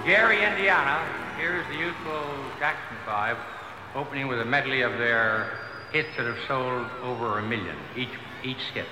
Gary, Indiana, here's the usual Jackson 5, opening with a medley of their hits that have sold over 1 million, each skip.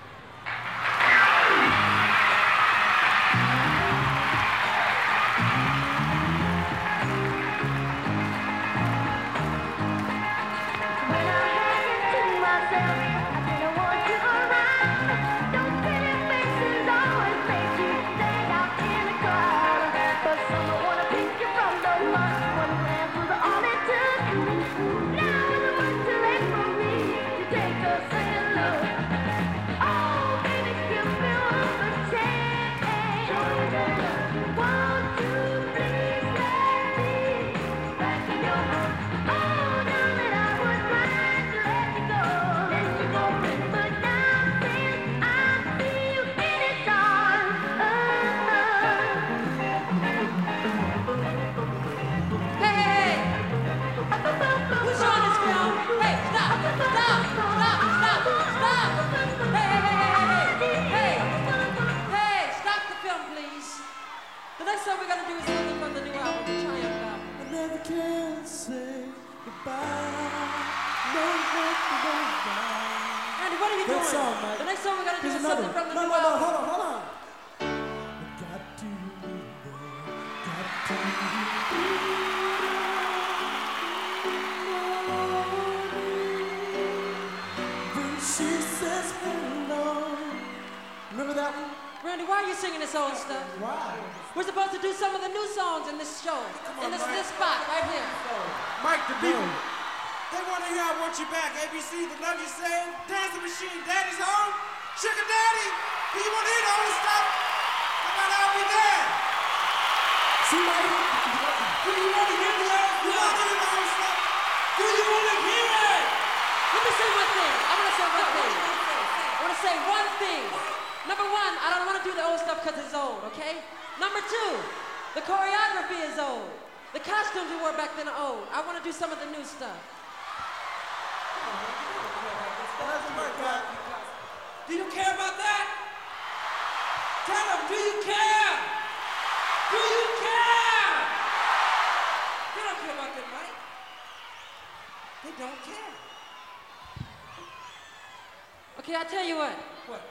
Okay, I'll tell you what. What?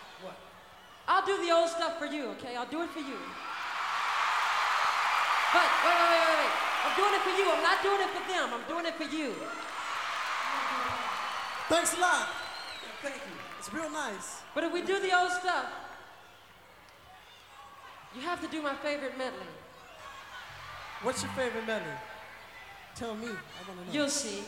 I'll do the old stuff for you, okay? I'll do it for you. But, wait. I'm doing it for you. I'm not doing it for them. I'm doing it for you. Thanks a lot. Yeah, thank you. It's real nice. But if we do the old stuff, you have to do my favorite medley. What's your favorite medley? Tell me. I want to know. You'll see.